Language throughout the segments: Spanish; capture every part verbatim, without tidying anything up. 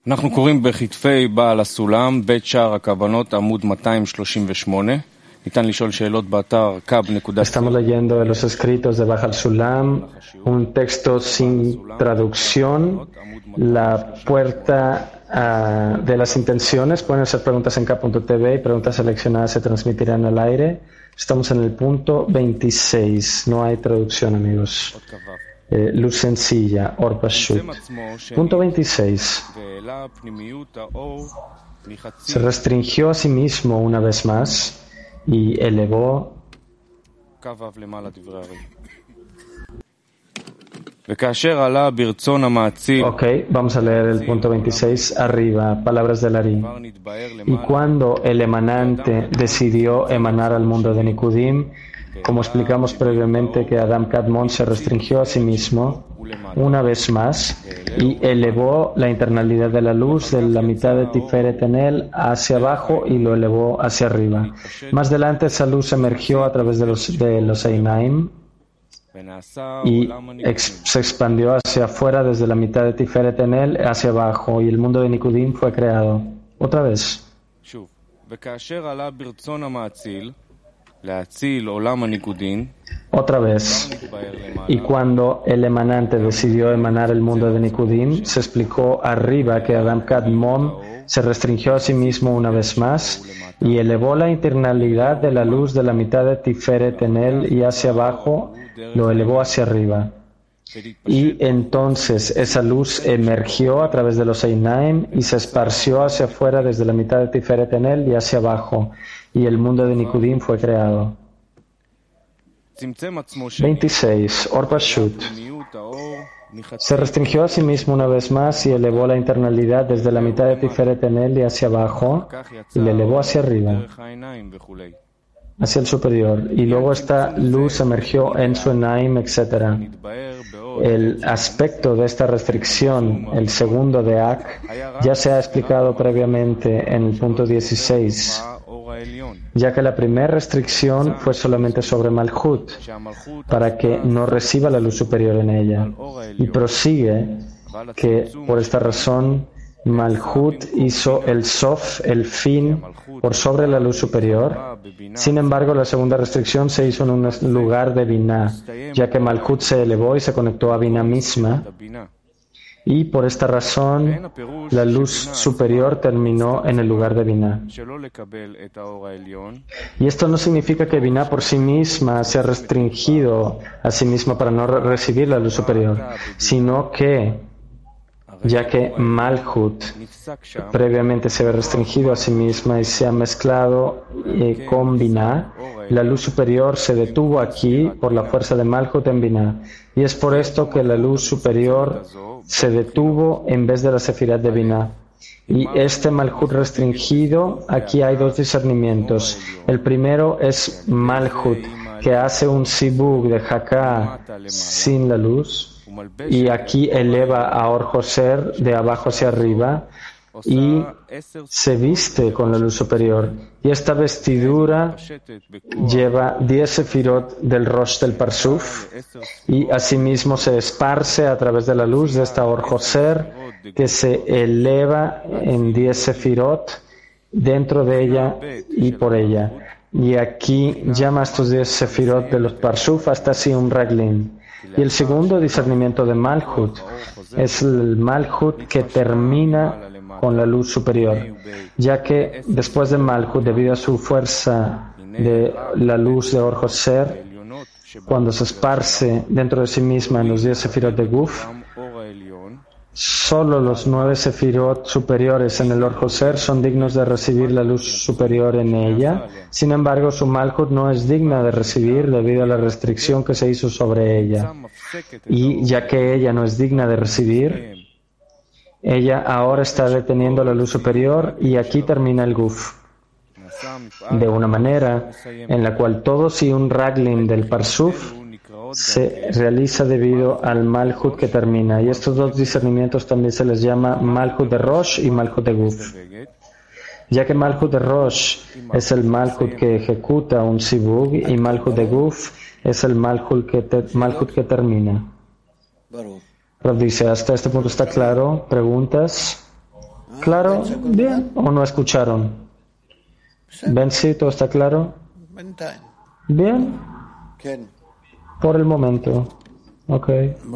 אנחנו קוראים בכתפי בעל הסולם, בית שער הכוונות, עמוד מאתיים שלושים ושמונה. ניתן לשאול שאלות באתר קאב נקודה. Estamos leyendo de los escritos de Baja al Sulam, un texto sin traducción, la puerta uh, de las intenciones. Pueden hacer preguntas en K punto T V y preguntas seleccionadas se transmitirán al aire. Estamos en el punto veintiséis, no hay traducción, amigos. Eh, luz sencilla, Or Pashut. Punto veintiséis. Se restringió a sí mismo una vez más y elevó. Ok, vamos a leer el punto veintiséis arriba, palabras del Ari. Y cuando el emanante decidió emanar al mundo de Nikudim, como explicamos previamente que Adam Kadmon se restringió a sí mismo una vez más y elevó la internalidad de la luz de la mitad de Tiferet en él hacia abajo y lo elevó hacia arriba. Más adelante esa luz emergió a través de los, de los Einaim y ex, se expandió hacia afuera desde la mitad de Tiferet en él hacia abajo y el mundo de Nikudim fue creado. Otra vez. Otra vez. Y cuando el emanante decidió emanar el mundo de Nikudim, se explicó arriba que Adam Kadmon se restringió a sí mismo una vez más y elevó la internalidad de la luz de la mitad de Tiferet en él y hacia abajo lo elevó hacia arriba. Y entonces esa luz emergió a través de los Einaim y se esparció hacia afuera desde la mitad de Tiferet en él y hacia abajo. Y el mundo de Nikudim fue creado. veintiséis. Or Pashut. Se restringió a sí mismo una vez más y elevó la internalidad desde la mitad de Tiferet en él y hacia abajo y le elevó hacia arriba, hacia el superior. Y luego esta luz emergió en su Einaim, etcétera. El aspecto de esta restricción, el segundo de Ak, ya se ha explicado previamente en el punto dieciséis, ya que la primera restricción fue solamente sobre Malchut, para que no reciba la luz superior en ella. Y prosigue que por esta razón Malchut hizo el Sof, el fin, por sobre la luz superior. Sin embargo, la segunda restricción se hizo en un lugar de Binah, ya que Malchut se elevó y se conectó a Binah misma. Y por esta razón, la luz superior terminó en el lugar de Binah. Y esto no significa que Binah por sí misma se ha restringido a sí misma para no recibir la luz superior, sino que, ya que Malchut previamente se ha restringido a sí misma y se ha mezclado eh, con Binah, la luz superior se detuvo aquí por la fuerza de Malchut en Binah. Y es por esto que la luz superior se detuvo en vez de la Sefirat de Binah. Y este Malchut restringido, aquí hay dos discernimientos. El primero es Malchut, que hace un Sibug de Haká sin la luz, y aquí eleva a Or Joser de abajo hacia arriba y se viste con la luz superior. Y esta vestidura lleva diez sefirot del Rosh del Parsuf y asimismo se esparce a través de la luz de esta Or Joser que se eleva en diez sefirot dentro de ella y por ella. Y aquí llama a estos diez sefirot de los Parsuf hasta así un Raglin. Y el segundo discernimiento de Malchut es el Malchut que termina con la luz superior, ya que después de Malchut, debido a su fuerza de la luz de Or Joser, cuando se esparce dentro de sí misma en los diez sefirot de Guf, solo los nueve sefirot superiores en el Or Joser son dignos de recibir la luz superior en ella. Sin embargo, su Malchut no es digna de recibir debido a la restricción que se hizo sobre ella. Y ya que ella no es digna de recibir, ella ahora está deteniendo la luz superior y aquí termina el Guf. De una manera en la cual todo si un Raglin del Parsuf se realiza debido al Malchut que termina. Y estos dos discernimientos también se les llama Malchut de Rosh y Malchut de Guf. Ya que Malchut de Rosh es el Malchut que ejecuta un Sibug y Malchut de Guf es el Malchut que, te, Malchut que termina. Rav dice, hasta este punto está claro. ¿Preguntas? ¿Claro? ¿Bien? ¿O no escucharon? ¿Ven si todo está claro? ¿Bien? Por el momento. Ok.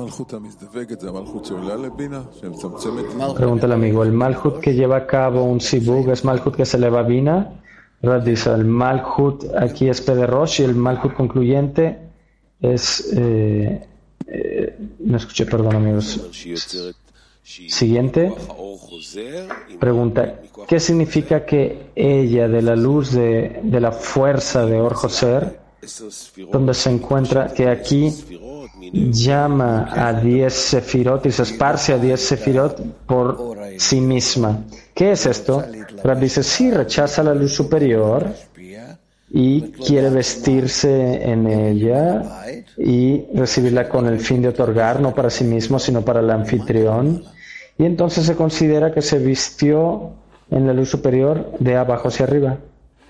Pregunta el amigo, ¿el Malhut que lleva a cabo un Sibug es Malhut que se eleva a Bina? Rad dice, el Malhut aquí es P de Rosh y el Malhut concluyente es... Eh, eh, no escuché, perdón amigos. Siguiente. Pregunta, ¿qué significa que ella de la luz de, de la fuerza de Or Joser, donde se encuentra, que aquí llama a diez sefirot y se esparce a diez sefirot por sí misma? ¿Qué es esto? Rab dice, sí, rechaza la luz superior y quiere vestirse en ella y recibirla con el fin de otorgar, no para sí mismo, sino para el anfitrión. Y entonces se considera que se vistió en la luz superior de abajo hacia arriba.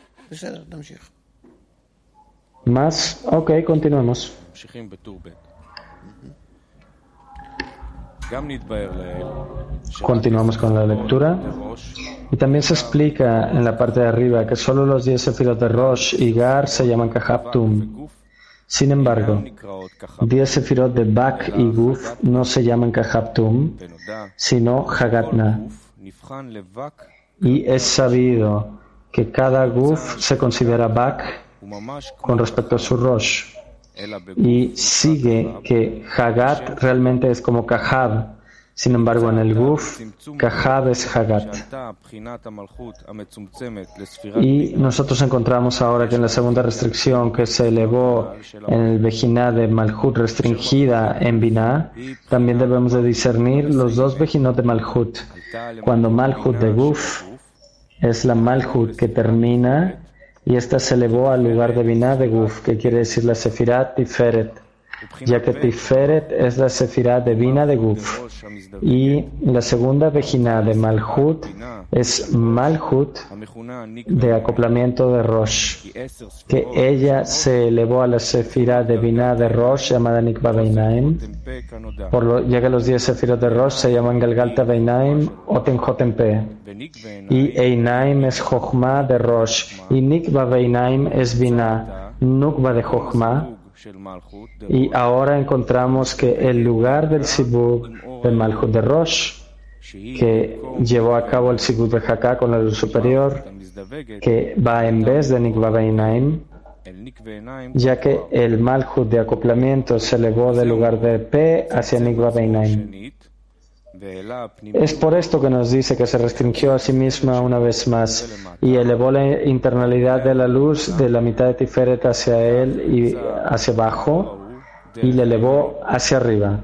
Más, ok, continuemos. Continuamos con la lectura. Y también se explica en la parte de arriba que solo los diez sefirot de Rosh y Gar se llaman Kahaptum. Sin embargo, diez sefirot de Bak y Guf no se llaman Kahaptum, sino Hagatna. Y es sabido que cada Guf se considera Bak con respecto a su Rosh. Y sigue que Hagat realmente es como Kahab. Sin embargo, en el Guf, Kahab es Hagat. Y nosotros encontramos ahora que en la segunda restricción que se elevó en el Bejiná de Malhut restringida en Binah, también debemos de discernir los dos Bejinot de Malhut. Cuando Malhut de Guf es la Malhut que termina y esta se elevó al lugar de Binah de Guf, que quiere decir la Sefirat Tiferet, ya que Tiferet es la Sefirat de Binah de Guf. Y la segunda Bejiná de Malhut es Malhut de acoplamiento de Rosh, que ella se elevó a la Sefirat de Binah de Rosh llamada Nikva Beinaim, por lo, ya que los diez Sefirot de Rosh se llaman Galgalta Beinaim o Tenjotempe, y Einaim es Jochma de Rosh y Nikva Beinaim es Binah, Nukva de Jochma. Y ahora encontramos que el lugar del Sibug de Malhut de Rosh, que llevó a cabo el Sibug de Haká con la luz superior, que va en vez de Nikva Beinaim, ya que el Malhut de acoplamiento se elevó del lugar de P hacia Nikva Beinaim. Es por esto que nos dice que se restringió a sí misma una vez más y elevó la internalidad de la luz de la mitad de Tiferet hacia él y hacia abajo y le elevó hacia arriba.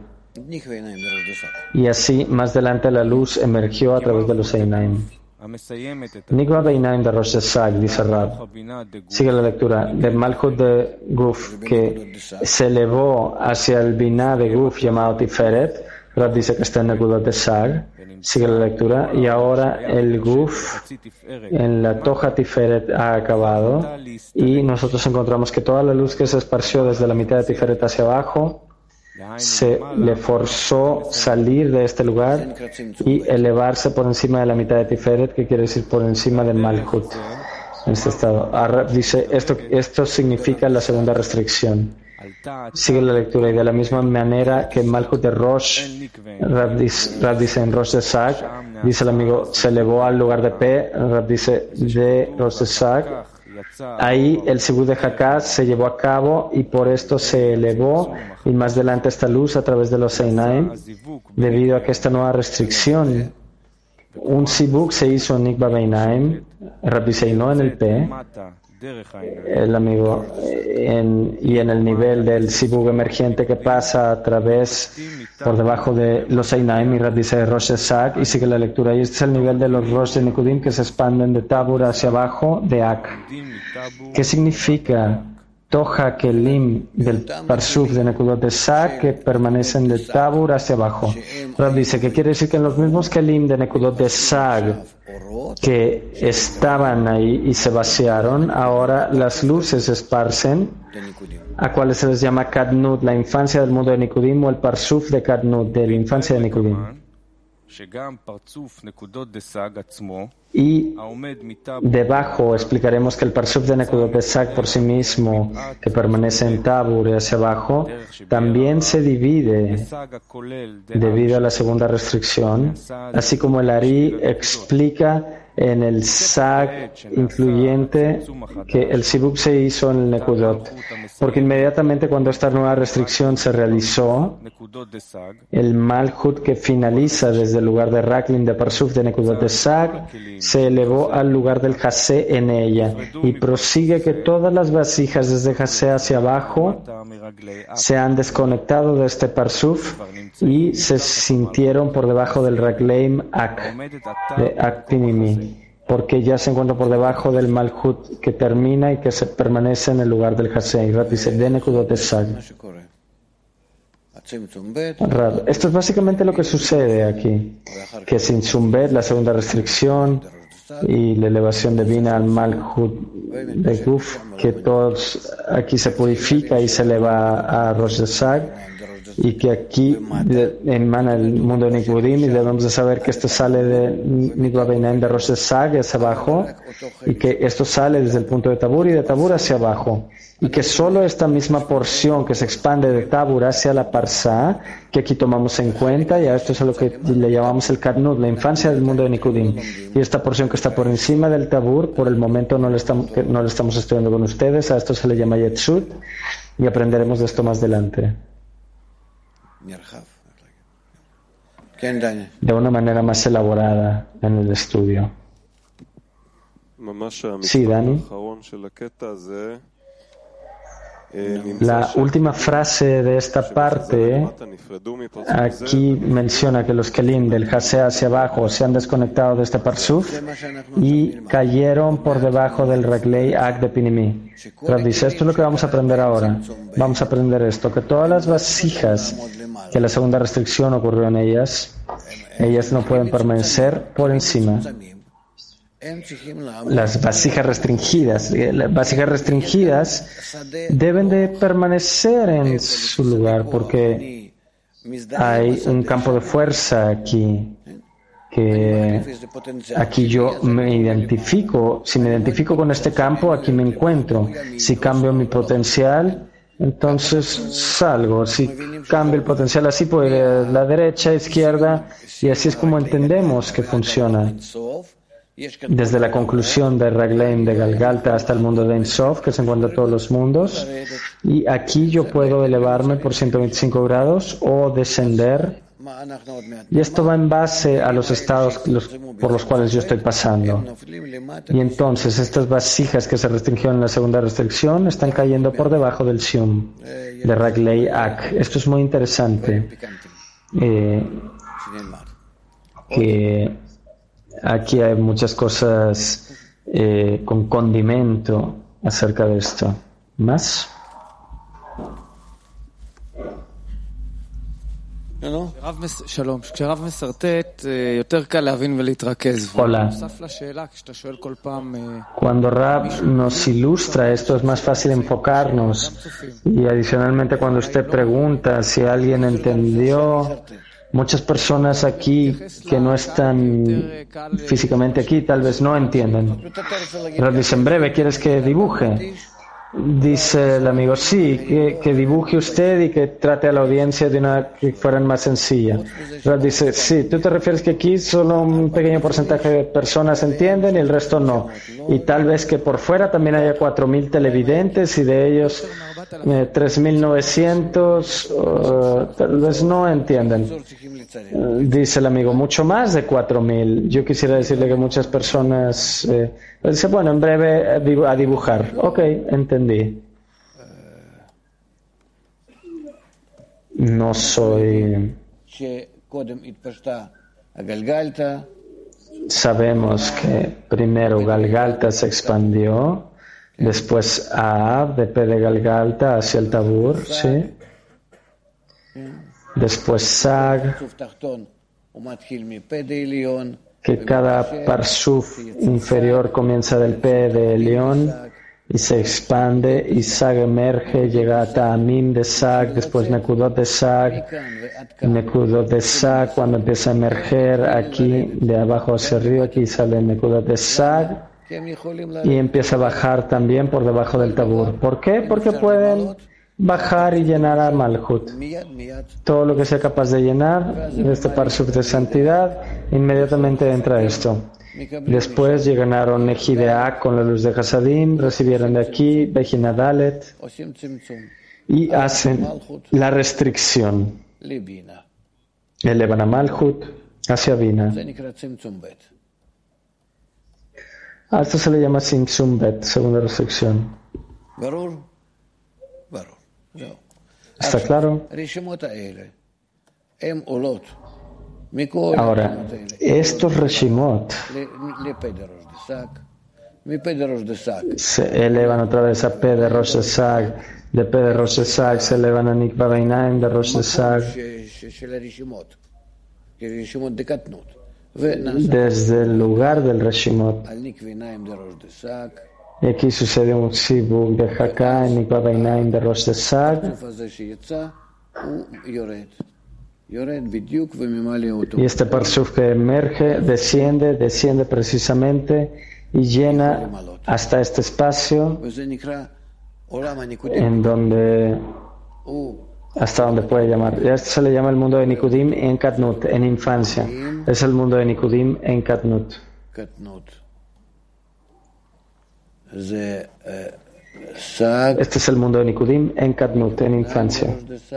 Y así, más adelante, la luz emergió a través de los Einaim. Nikva Beinaim de Rosh Hashanah, dice Rab. Sigue la lectura. De Malhut de Guf, que se elevó hacia el Binah de Guf llamado Tiferet. Rab dice que está en Nekudot de Sag. Sigue la lectura. Y ahora el Guf en la Toja Tiferet ha acabado. Y nosotros encontramos que toda la luz que se esparció desde la mitad de Tiferet hacia abajo se le forzó salir de este lugar y elevarse por encima de la mitad de Tiferet, que quiere decir por encima de Malhut. En este estado. Rab dice, esto, esto significa la segunda restricción. Sigue la lectura y de la misma manera que Malhut de Rosh, Rab dice, Rab dice en Rosh de Sag, dice el amigo, se elevó al lugar de P, Rab dice de Rosh de Sag. Ahí el Sibug de Haká se llevó a cabo y por esto se elevó y más adelante esta luz a través de los Einaim, debido a que esta nueva restricción, un Sibug se hizo en Nikva Beinaim, Rab dice, y no en el P. El amigo en, y en el nivel del Sibug emergente que pasa a través por debajo de los Einaim, y Rab dice Rosh Hashanah, y sigue la lectura, y este es el nivel de los Rosh de Nikudim que se expanden de Tabur hacia abajo de Ak. ¿Qué significa Toja Kelim del Parsuf de Nekudot de Sag que permanecen de Tabur hacia abajo? Rab dice que quiere decir que en los mismos Kelim de Nekudot de Sag que estaban ahí y se vaciaron, ahora las luces se esparcen, a cuales se les llama Kadnut, la infancia del mundo de Nikudim, o el Parsuf de Kadnut, de la infancia de Nikudim. Y debajo explicaremos que el Parsuf de Nekudot de Sag por sí mismo, que permanece en Tabur y hacia abajo, también se divide debido a la segunda restricción, así como el Ari explica en el Sag influyente que el Sibuk se hizo en el Nekudot, porque inmediatamente cuando esta nueva restricción se realizó, el Malchut que finaliza desde el lugar de Raklin de Parsuf de Nekudot de Sag se elevó al lugar del Jasé en ella y prosigue que todas las vasijas desde Jasé hacia abajo se han desconectado de este Parsuf y se sintieron por debajo del Ragleim Ak de Ak Pinimi, porque ya se encuentra por debajo del Malchut que termina y que se permanece en el lugar del Jasé. Y Rab dice, de Nekudot de Sag. Rab, esto es básicamente lo que sucede aquí, que sin Zumbet, la segunda restricción y la elevación divina al Malchut de Guf, que todos aquí se purifica y se eleva a Rosh de Sag, y que aquí emana el mundo de Nikudim, y debemos de saber que esto sale de Nikva Beinaim de Rosh de Sag hacia abajo, y que esto sale desde el punto de Tabur y de Tabur hacia abajo, y que solo esta misma porción que se expande de Tabur hacia la Parsá, que aquí tomamos en cuenta, y a esto es a lo que le llamamos el Kadnut, la infancia del mundo de Nikudim, y esta porción que está por encima del Tabur, por el momento no lo estamos, no lo estamos estudiando con ustedes, a esto se le llama Yetzut, y aprenderemos de esto más adelante. De una manera más elaborada en el estudio. Sí, Dani. La última frase de esta parte aquí menciona que los Kelim del Jasé hacia abajo se han desconectado de este Parsuf y cayeron por debajo del Raglei Ak de Pinimi. Pero dice, esto es lo que vamos a aprender ahora. Vamos a aprender esto, que todas las vasijas que la segunda restricción ocurrió en ellas, ellas no pueden permanecer por encima. Las vasijas restringidas, las vasijas restringidas deben de permanecer en su lugar porque hay un campo de fuerza aquí, que aquí yo me identifico, si me identifico con este campo, aquí me encuentro. Si cambio mi potencial, entonces salgo. Si cambio el potencial así, pues la derecha, izquierda, y así es como entendemos que funciona. Desde la conclusión de Ragleim de Galgalta hasta el mundo de Ein Sof, que se encuentra en todos los mundos, y aquí yo puedo elevarme por ciento veinticinco grados o descender, y esto va en base a los estados los, por los cuales yo estoy pasando. Y entonces estas vasijas que se restringieron en la segunda restricción están cayendo por debajo del Sium de Raglei Ak. Esto es muy interesante, eh, que aquí hay muchas cosas eh, con condimento acerca de esto. ¿Más? Hola. Cuando Rab nos ilustra esto es más fácil enfocarnos, y adicionalmente cuando usted pregunta si alguien entendió, muchas personas aquí que no están físicamente aquí tal vez no entienden. Rab dice, en breve, ¿quieres que dibuje? Dice el amigo, sí, que, que dibuje usted y que trate a la audiencia de una que fuera más sencilla. Rab dice, sí, tú te refieres que aquí solo un pequeño porcentaje de personas entienden y el resto no. Y tal vez que por fuera también haya cuatro mil televidentes y de ellos eh, tres mil novecientos uh, tal vez no entienden. Uh, dice el amigo, mucho más de cuatro mil. Yo quisiera decirle que muchas personas... Eh, dice, bueno, en breve a dibujar. Ok, entendí. No soy... Sabemos que primero Galgalta se expandió, después Aab, de P de Galgalta hacia el Tabur, ¿sí? Después Sag, que cada parsuf inferior comienza del P de Elión y se expande, y Sag emerge, llega a Ta'amim de Sag, después Nekudot de Sag, Nekudot de Sag, cuando empieza a emerger aquí, de abajo hacia arriba, aquí sale Nekudot de Sag, y empieza a bajar también por debajo del Tabur. ¿Por qué? Porque pueden bajar y llenar a Malhut. Todo lo que sea capaz de llenar de este Parsuf de santidad, inmediatamente entra esto. Después llegaron Nejideak con la luz de Hasadim, recibieron de aquí Bejina Dalet y hacen la restricción. Elevan a Malhut hacia Bina. A esto se le llama Simtsum Bet, segunda restricción. ¿Está claro? Ahora, estos Reshimot se elevan otra vez a P de Rosh Hashanah, de P de Rosh Hashanah se elevan a Nikva Beinaim de Rosh Hashanah, desde el lugar del Reshimot. Y aquí sucede un Sibuk de Haká en Nikva Beinaim de Rosh Hashanah. Y este parsuf que emerge, desciende, desciende precisamente y llena hasta este espacio en donde, hasta donde puede llamar. Y a esto se le llama el mundo de Nikudim en Katnut, en infancia. Es el mundo de Nikudim en Katnut. Este es el mundo de Nikudim en Katnut, en infancia.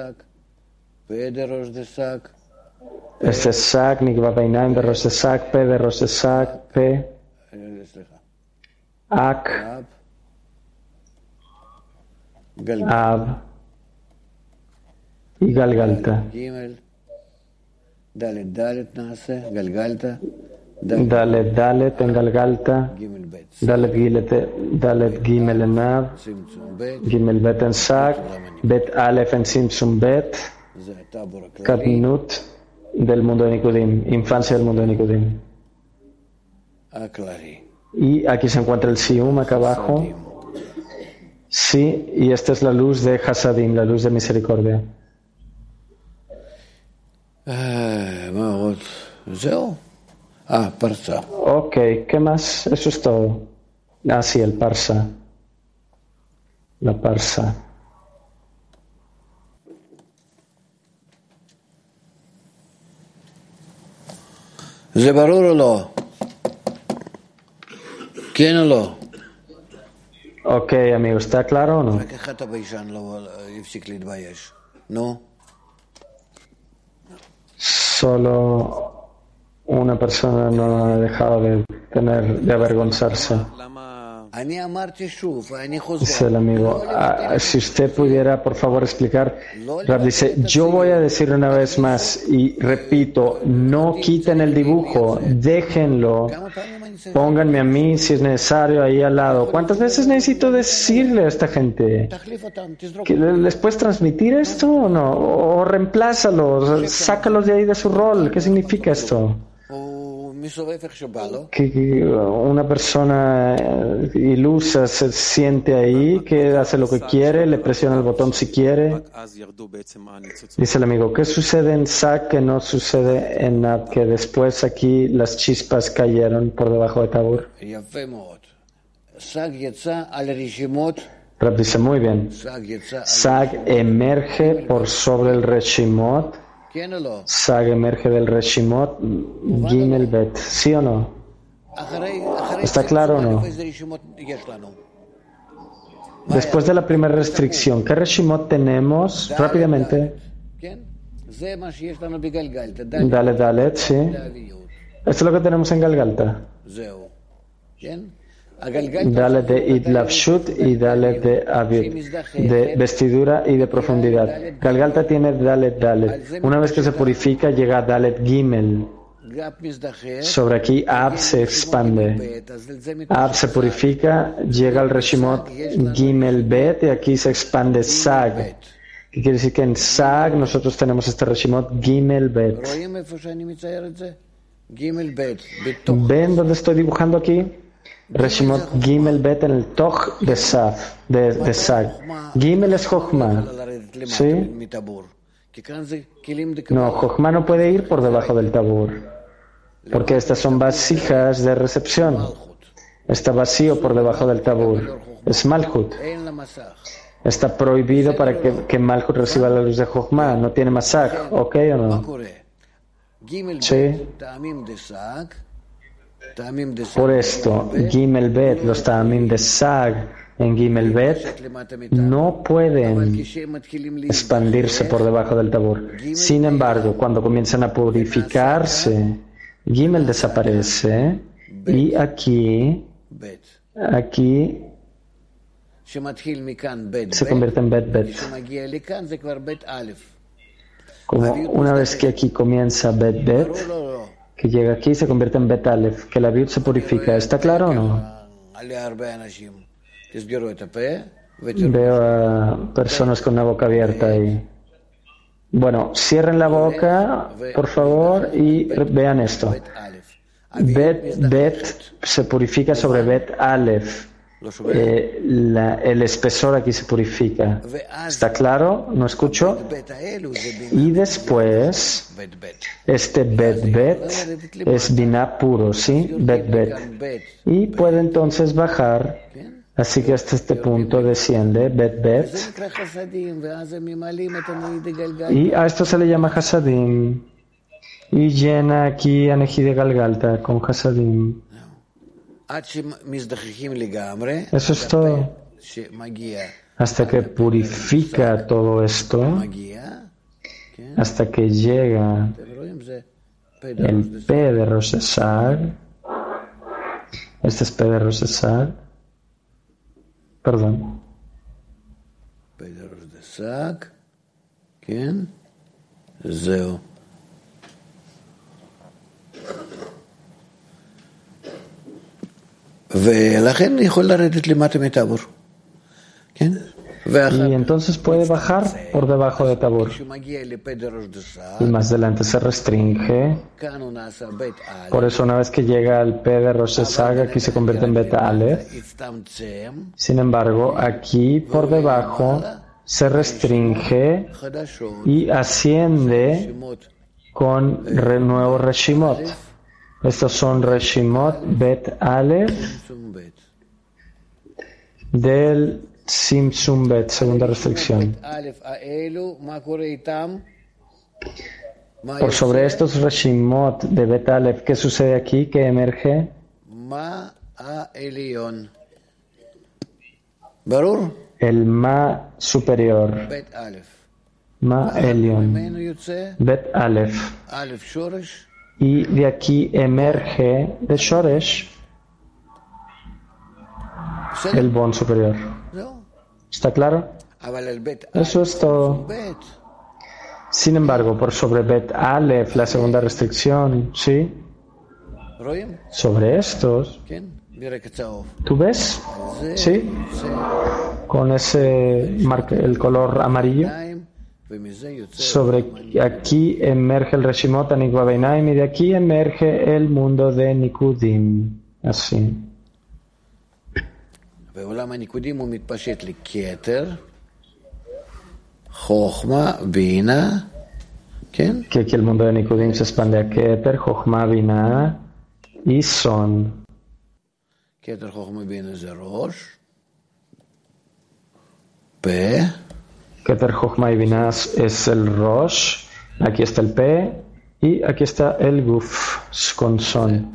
Este es Sag, Nikva Beinaim de Rosh Hashanah, P de Rosh Hashanah, P, Ak, Ab y Galgalta. Dalet Dalet en Galgalta, Dalet Gilete, Dalet Gimel en Ab, Gimel Bet en Sag, Bet Aleph en Simtsum Bet, Katnut del mundo de Nikudim, infancia del mundo de Nikudim. Y aquí se encuentra el Sium, acá abajo. Sí, y esta es la luz de Hasadim, la luz de misericordia. Ah, Parsa. Ok, ¿qué más? Eso es todo. Ah, sí, el Parsa. La Parsa. זה ברור או לא? כן או לא? Ok, amigo, ¿está claro o no? רק איך אתה ביישן לא הפסיק להתבייש? נו? Solo una persona no ha dejado de tener, de avergonzarse. Dice el amigo, ah, si usted pudiera por favor explicar. Rab dice, yo voy a decir una vez más y repito, no quiten el dibujo, déjenlo, pónganme a mí si es necesario ahí al lado. ¿Cuántas veces necesito decirle a esta gente? ¿Que les puedes transmitir esto o no? O reemplázalos, sácalos de ahí de su rol. ¿Qué significa esto? Que una persona ilusa se siente ahí, que hace lo que quiere, le presiona el botón si quiere. Dice el amigo, ¿qué sucede en Sag que no sucede en Ab? Que después aquí las chispas cayeron por debajo de Tabur. Rab dice, muy bien. Sag emerge por sobre el Reshimot. Sag emerge del Reshimot Gimel Bet. ¿Sí o no? ¿Está claro o no? Después de la primera restricción, ¿qué Reshimot tenemos? Rápidamente. Dale, dale, sí. Esto es lo que tenemos en Galgalta. Dale de Idlavshut y dale de Avid, de vestidura y de profundidad. Galgalta tiene Dalet Dalet. Una vez que se purifica, llega a Dalet Gimel. Sobre aquí, Ab se expande. Ab se purifica, llega al Reshimot Gimel Bet y aquí se expande Sag. ¿Qué quiere decir? Que en Sag nosotros tenemos este Reshimot Gimel Bet. ¿Ven dónde estoy dibujando aquí? Reshimot Gimel Bet en el Toch de Saf, de, de Sag. Gimel es Jochma, ¿sí? No, Jochma no puede ir por debajo del tabur, porque estas son vasijas de recepción. Está vacío por debajo del tabur. Es Malhut. Está prohibido para que, que Malhut reciba la luz de Jochma. No tiene masaj, ¿ok o no? Sí. Por esto, Gimel Bet, los Ta'amim de Sag en Gimel Bet no pueden expandirse por debajo del tabur. Sin embargo, cuando comienzan a purificarse, Gimel desaparece y aquí, aquí se convierte en Bet Bet. Como una vez que aquí comienza Bet Bet, que llega aquí se convierte en Bet Aleph, que la Viut se purifica. ¿Está claro o no? Veo a personas con la boca abierta ahí. Bueno, cierren la boca, por favor, y vean esto. Bet Bet se purifica sobre Bet Aleph. Eh, la, el espesor aquí se purifica. ¿Está claro? ¿No escucho? Y después, este Bet Bet es Binah puro, ¿sí? Bet Bet. Y puede entonces bajar. Así que hasta este punto desciende Bet Bet. Y a esto se le llama Hasadim. Y llena aquí a Neji de Galgalta con Hasadim. Eso es todo. Hasta que purifica todo esto, hasta que llega el P de Rosh Hashanah. Este es P de Rosh Hashanah. Perdón. P de Rosh Hashanah. ¿Quién? Zeo. ולכן יכול לרדת למטה מטבור. כן? Y entonces puede bajar por debajo de Tabur. Y más adelante se restringe. Por eso una vez que llega al P de Rosh Hashanah, aquí se convierte en Beta Aleph. Sin embargo, aquí por debajo se restringe y asciende con nuevos Reshimot. Estos son Reshimot Bet Aleph del Simsum Bet, segunda restricción. Por sobre estos Reshimot de Bet Aleph, ¿qué sucede aquí? ¿Qué emerge? El Ma superior. Ma Elion. Bet Aleph. Y de aquí emerge de Shoresh el Bon superior. ¿Está claro? Eso es todo. Sin embargo, por sobre Bet Aleph, la segunda restricción, ¿sí? Sobre estos, ¿tú ves? ¿Sí? Con ese marca, el color amarillo. Sobre aquí emerge el Reshimot Anikva Beinaim y de aquí emerge el mundo de Nikudim. Así. Que aquí el mundo de Nikudim se expande a Keter, Chochma, Binah y Son. Keter, Chochma, Binah es Rosh. P. Keter, Chochma y Binah es el Rosh. Aquí está el P. Y aquí está el Guf con Son.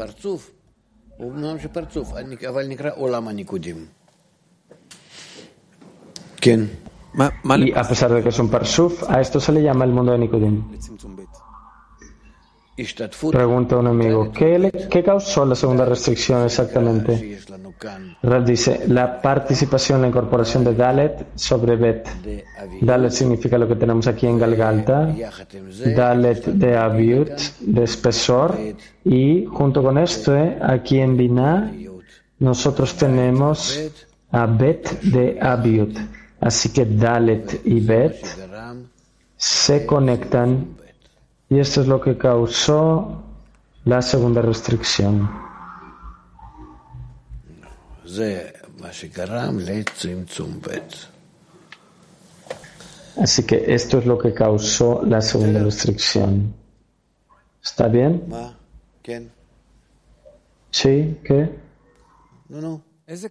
¿Quién? Y a pesar de que es un Parsuf, a esto se le llama el mundo de Nikudim. Pregunta un amigo, ¿qué, le, ¿qué causó la segunda restricción exactamente? Rad dice, la participación, la incorporación de Dalet sobre Bet. Dalet significa lo que tenemos aquí en Galgalta. Dalet de Abiut, de espesor. Y junto con esto, eh, aquí en Binah, nosotros tenemos a Bet de Abiut. Así que Dalet y Bet se conectan y esto es lo que causó la segunda restricción. Así que esto es lo que causó la segunda restricción. ¿Está bien? ¿Sí? ¿Qué? No, no.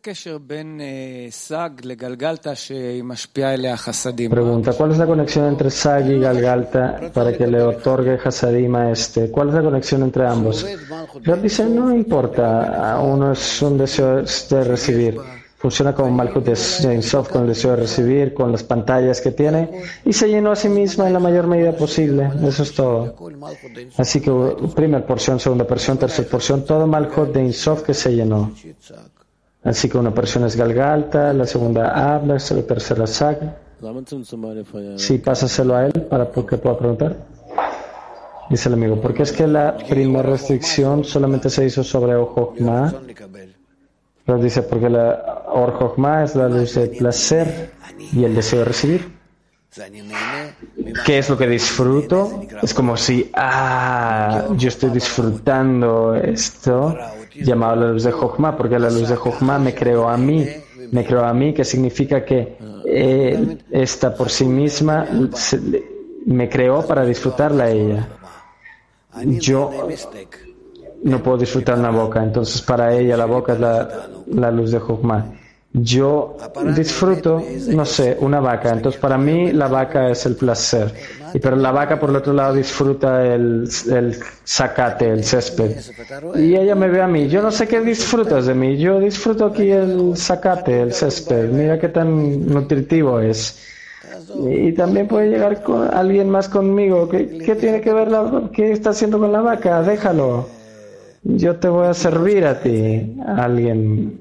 Pregunta, ¿cuál es la conexión entre Sag y Galgalta para que le otorgue Hasadim a este? ¿Cuál es la conexión entre ambos? Rab dice, no importa, uno es un deseo de recibir. Funciona como Malchut de Ein Sof con el deseo de recibir, con las pantallas que tiene, y se llenó a sí misma en la mayor medida posible. Eso es todo. Así que primera porción, segunda porción, tercera porción, todo Malchut de Ein Sof que se llenó. Así que una porción es Galgalta, la segunda habla, la tercera Sag. Sí, pásaselo a él para que pueda preguntar. Dice el amigo, ¿por qué es que la primera restricción solamente se hizo sobre Or-Jochma? Pero dice, porque la Or-Jochma es la luz del placer y el deseo de recibir. ¿Qué es lo que disfruto? Es como si, ah, yo estoy disfrutando esto, llamado la luz de Jochma, porque la luz de Jochma me creó a mí, me creó a mí, que significa que él está por sí misma, se, me creó para disfrutarla a ella. Yo no puedo disfrutar una boca, entonces para ella la boca es la, la luz de Jochma. Yo disfruto, no sé, una vaca, entonces para mí la vaca es el placer, y pero la vaca por el otro lado disfruta el, el zacate, el césped, y ella me ve a mí, yo no sé qué disfrutas de mí, yo disfruto aquí el zacate, el césped, mira qué tan nutritivo es. Y también puede llegar con alguien más conmigo, ¿qué, qué tiene que ver la, qué está haciendo con la vaca? Déjalo. Yo te voy a servir a ti, a alguien,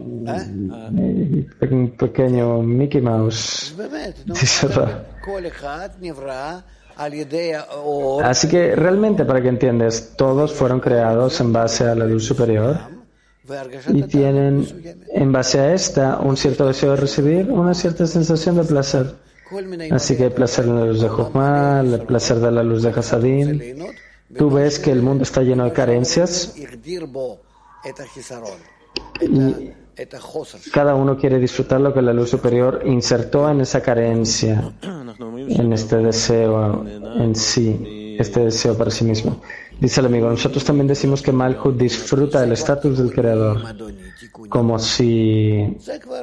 ¿Eh? un pequeño Mickey Mouse. Así que realmente, para que entiendas, todos fueron creados en base a la luz superior y tienen en base a esta un cierto deseo de recibir, una cierta sensación de placer. Así que el placer de la luz de Jochma, el placer de la luz de Hasadim. Tú ves que el mundo está lleno de carencias y cada uno quiere disfrutar lo que la luz superior insertó en esa carencia, en este deseo en sí, este deseo para sí mismo. Dice el amigo, nosotros también decimos que Malchut disfruta del estatus del Creador, como si...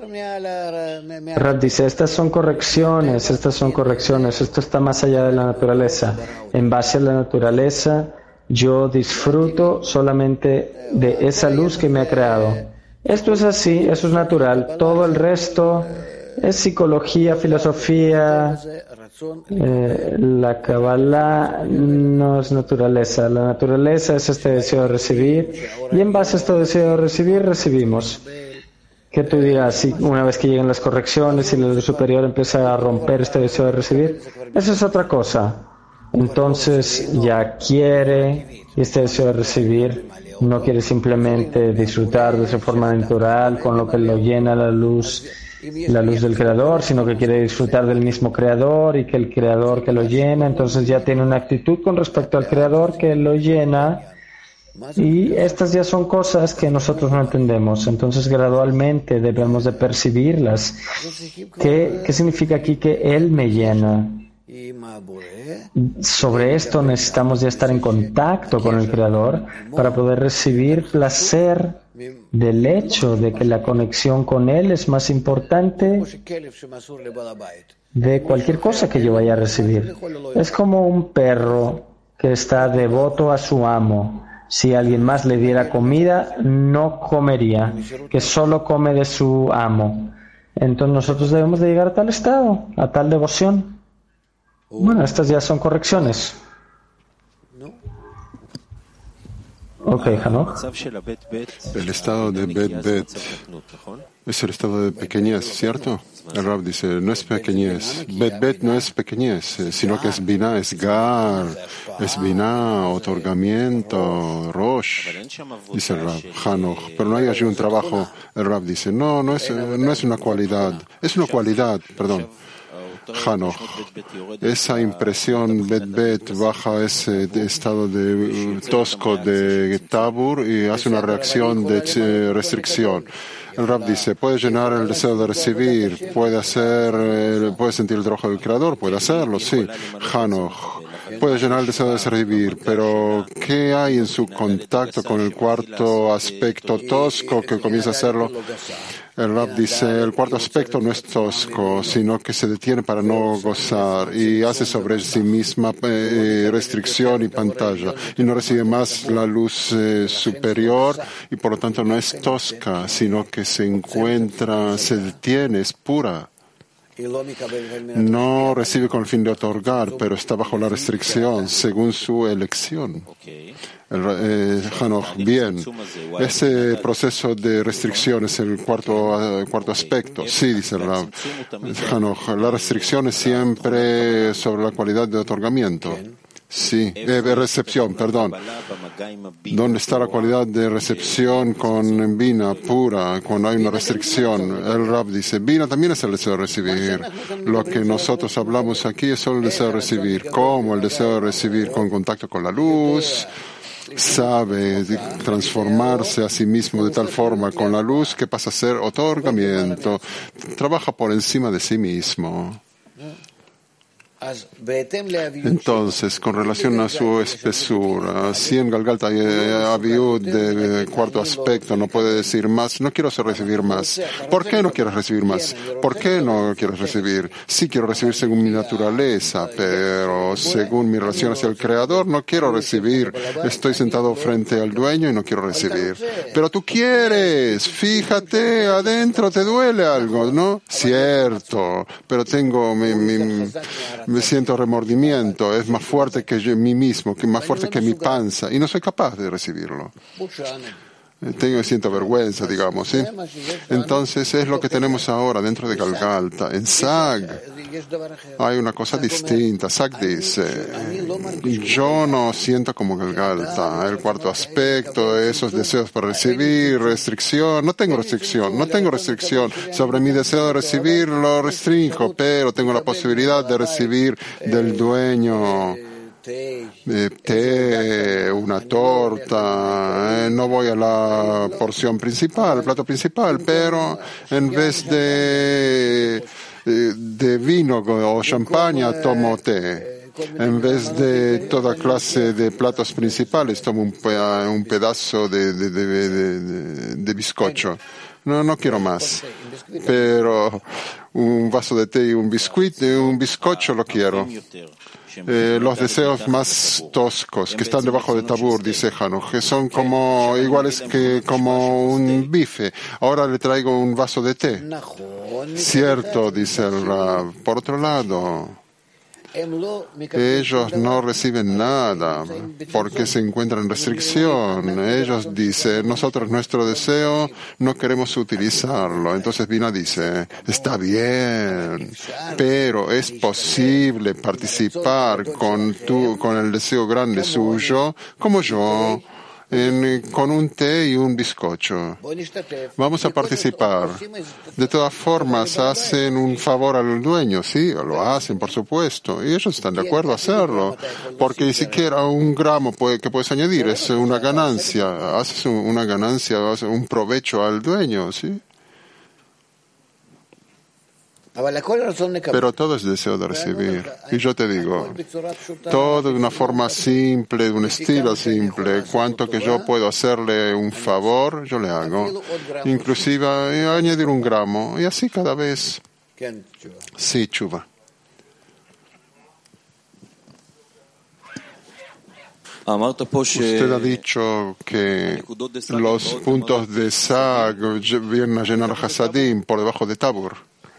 Rab dice, estas son correcciones, estas son correcciones, esto está más allá de la naturaleza. En base a la naturaleza, yo disfruto solamente de esa luz que me ha creado. Esto es así, eso es natural. Todo el resto es psicología, filosofía. Eh, la Kabbalah no es naturaleza. La naturaleza es este deseo de recibir. Y en base a este deseo de recibir, recibimos. ¿Qué tú dirás? Si una vez que llegan las correcciones y la luz superior empieza a romper este deseo de recibir, eso es otra cosa. Entonces ya quiere, y este deseo de recibir no quiere simplemente disfrutar de su forma natural con lo que lo llena la luz, la luz del Creador, sino que quiere disfrutar del mismo Creador y que el Creador que lo llena, entonces ya tiene una actitud con respecto al Creador que lo llena. Y estas ya son cosas que nosotros no entendemos, entonces gradualmente debemos de percibirlas. ¿Qué, qué significa aquí que Él me llena? Sobre esto necesitamos ya estar en contacto con el Creador para poder recibir placer del hecho de que la conexión con Él es más importante de cualquier cosa que yo vaya a recibir. Es como un perro que está devoto a su amo. Si alguien más le diera comida, no comería, que solo come de su amo. Entonces nosotros debemos de llegar a tal estado, a tal devoción. Bueno, estas ya son correcciones. Ok, Hanoch. El estado de Bet Bet es el estado de pequeñez, ¿cierto? El Rab dice, no es pequeñez. Bet Bet no es pequeñez, sino que es Binah, es Gar, es Binah, otorgamiento, Rosh, dice el Rab, Hanoch. Pero no hay allí un trabajo, el Rab dice, no, no es, no es una cualidad, es una cualidad, perdón. Hanoch, esa impresión Bet Bet baja ese estado de tosco de Tabur y hace una reacción de restricción. El Rab dice, puede llenar el deseo de recibir, puede hacer, eh, puede sentir el trabajo del Creador, puede hacerlo, sí. Hanoch, puede llenar el deseo de recibir, pero ¿qué hay en su contacto con el cuarto aspecto tosco que comienza a hacerlo? El Rab dice, el cuarto aspecto no es tosco, sino que se detiene para no gozar y hace sobre sí misma eh, restricción y pantalla y no recibe más la luz eh, superior y por lo tanto no es tosca, sino que se encuentra, se detiene, es pura. No recibe con el fin de otorgar, pero está bajo la restricción según su elección. El, eh, Hanoch, bien, ese proceso de restricción es el cuarto, uh, cuarto aspecto. Sí, dice el Rab. Hanoch, la restricción es siempre sobre la cualidad de otorgamiento. Sí, eh, de recepción, perdón. ¿Dónde está la cualidad de recepción con Bina pura cuando hay una restricción? El Rab dice, Bina también es el deseo de recibir. Lo que nosotros hablamos aquí es solo el deseo de recibir. ¿Cómo? El deseo de recibir con contacto con la luz. Sabe transformarse a sí mismo de tal forma con la luz que pasa a ser otorgamiento. Trabaja por encima de sí mismo. Entonces, con relación a su espesura, si en Galgalta Abiud de cuarto aspecto no puede decir más, no quiero recibir más. ¿Por qué no quieres recibir más? ¿Por qué no quieres recibir? Sí quiero recibir según mi naturaleza, pero según mi relación hacia el Creador no quiero recibir. Estoy sentado frente al dueño y no quiero recibir. Pero tú quieres, fíjate, adentro te duele algo, ¿no? Cierto, pero tengo mi, mi me siento remordimiento, es más fuerte que yo, mí mismo, que más fuerte que mi panza, y no soy capaz de recibirlo. Tengo, siento vergüenza, digamos, ¿sí? Entonces es lo que tenemos ahora dentro de Galgalta. En Sag hay una cosa distinta. Sag dice, yo no siento como Galgalta. El cuarto aspecto, esos deseos para recibir, restricción. No tengo restricción, no tengo restricción. Sobre mi deseo de recibir lo restringo, pero tengo la posibilidad de recibir del dueño. Eh, té, una torta, eh, no voy a la porción principal, el plato principal, pero en vez de, de vino o champaña tomo té. En vez de toda clase de platos principales tomo un, un pedazo de, de, de, de, de, de bizcocho. No, no quiero más, pero un vaso de té y un biscuit, un bizcocho lo quiero. Eh, los deseos más toscos que están debajo de Tabur, dice Hanoch, que son como iguales que como un bife. Ahora le traigo un vaso de té. Cierto, dice el Rab. Por otro lado, ellos no reciben nada porque se encuentran en restricción. Ellos dicen, nosotros nuestro deseo no queremos utilizarlo. Entonces Bina dice, está bien, pero es posible participar con, tu, con el deseo grande suyo como yo. En, con un té y un bizcocho. Vamos a participar. De todas formas, hacen un favor al dueño, sí, lo hacen, por supuesto, y ellos están de acuerdo a hacerlo, porque ni siquiera un gramo puede, que puedes añadir es una ganancia, haces una ganancia, un provecho al dueño, sí. Pero todo es deseo de recibir. Y yo te digo, todo de una forma simple, de un estilo simple. Cuanto que yo puedo hacerle un favor, yo le hago. Inclusive añadir un gramo. Y así cada vez. Sí, Chuba. Usted ha dicho que los puntos de Sag vienen a llenar Hasadim por debajo de Tabur.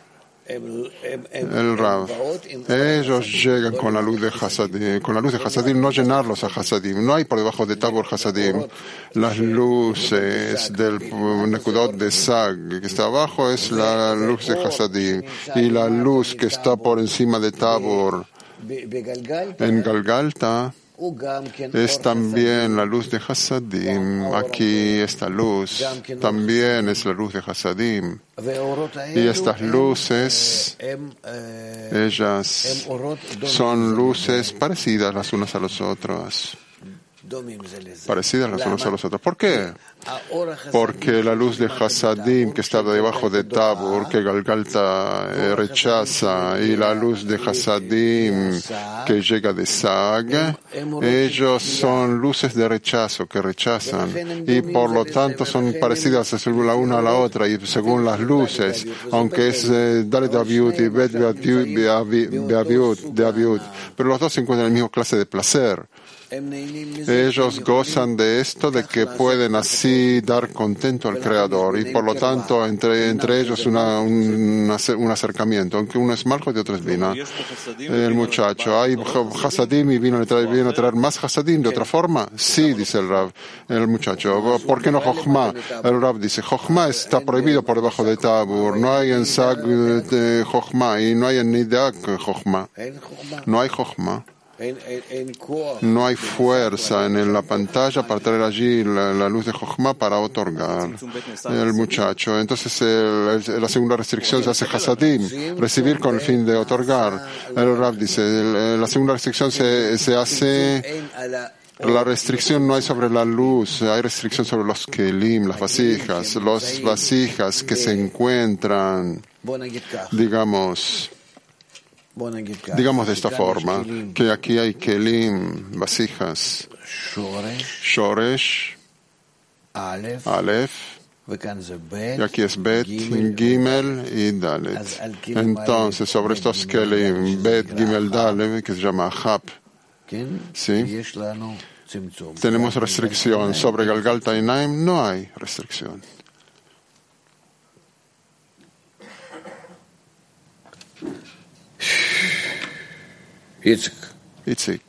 El Rab, ellos llegan con la luz de Hasadim, con la luz de Hasadim, no llenarlos a Hasadim. No hay por debajo de Tabur Hasadim. Las luces del Nekudot de Sag que está abajo es la luz de Hasadim, y la luz que está por encima de Tabur en Galgalta es también la luz de Hasadim. Aquí esta luz también es la luz de Hasadim. Y estas luces, ellas son luces parecidas las unas a las otras. parecidas las unas a los otros. ¿Por qué? Porque la luz de Hasadim que está debajo de Tabur, que Galgalta eh, rechaza, y la luz de Hasadim que llega de Sag, ellos son luces de rechazo que rechazan, y por lo tanto son parecidas la una a la otra, y según las luces, aunque es eh, Dalet de Aviut y Bet de Aviut, pero los dos se encuentran en la misma clase de placer. Ellos gozan de esto, de que pueden así dar contento al Creador, y por lo tanto entre, entre ellos una, un, un acercamiento, aunque uno es Malchut y otro es Bina. El muchacho, hay Hasadim y vino a traer, viene a traer más Hasadim de otra forma. Sí, dice el Rav, el muchacho. ¿Por qué no Jochma? El Rav dice, Jochma está prohibido por debajo de Tabur, no hay en Sag de Jochma y no hay en Nidak Jochma. No hay Jochma. No hay fuerza en la pantalla para traer allí la, la luz de Jochma para otorgar el muchacho. Entonces el, el, la segunda restricción se hace Hasadim, recibir con el fin de otorgar. El Rav dice, el, la segunda restricción se, se hace... La restricción no hay sobre la luz, hay restricción sobre los kelim, las vasijas, los vasijas que se encuentran, digamos... Digamos de esta forma, que aquí hay kelim, vasijas, shoresh, alef, y aquí es bet, gimel y dalet. Entonces, sobre estos kelim, bet, gimel, dalet, que se llama hap, ¿sí? Tenemos restricción. Sobre Galgalta y Naim no hay restricción. Itzik. Itzik.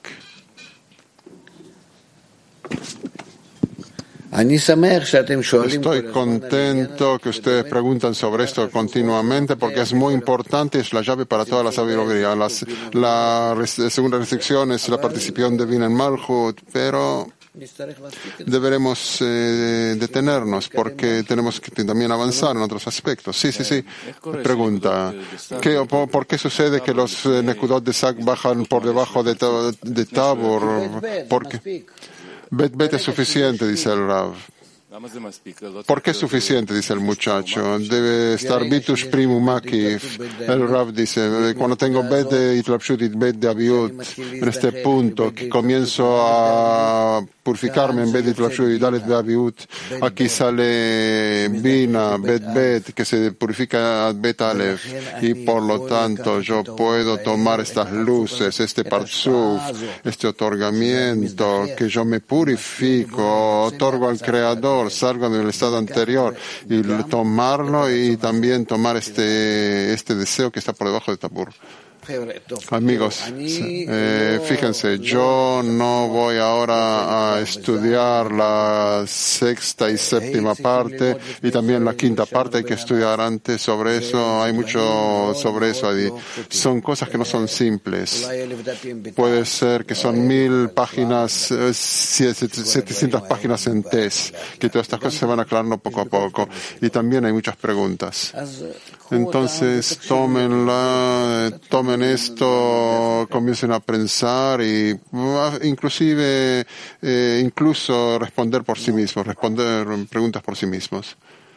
Estoy contento que ustedes preguntan sobre esto continuamente, porque es muy importante, es la llave para toda la sabiduría. Las, la res, segunda restricción es la participación divina en Malchut, pero deberemos eh, detenernos porque tenemos que también avanzar en otros aspectos. Sí, sí, sí. Pregunta, ¿qué, por, ¿por qué sucede que los eh, Nekudot de Sag bajan por debajo de, de Tabor? Porque Bet Bet es suficiente, dice el Rav. ¿Por qué es suficiente? Dice el muchacho. Debe estar Bitush Primum Makif. El Rav dice, cuando tengo Bet de Itlapshut y Bet de Aviut, en este punto, que comienzo a purificarme en Bet de Itlapshut y Dalet de Aviut, aquí sale Bina, Bet Bet, que se purifica a Bet Aleph, y por lo tanto yo puedo tomar estas luces, este Parzuf, este otorgamiento, que yo me purifico, otorgo al Creador, salgo del estado anterior y tomarlo, y también tomar este, este deseo que está por debajo de Tabur. Amigos, eh, fíjense, yo no voy ahora a estudiar la sexta y séptima parte, y también la quinta parte hay que estudiar antes sobre eso. Hay mucho sobre eso. Son cosas que no son simples. Puede ser que son mil páginas, setecientas páginas en test, que todas estas cosas se van aclarando poco a poco. Y también hay muchas preguntas. Entonces, tómenla, tomen esto, comiencen a pensar y inclusive, eh, incluso responder por sí mismos, responder preguntas por sí mismos.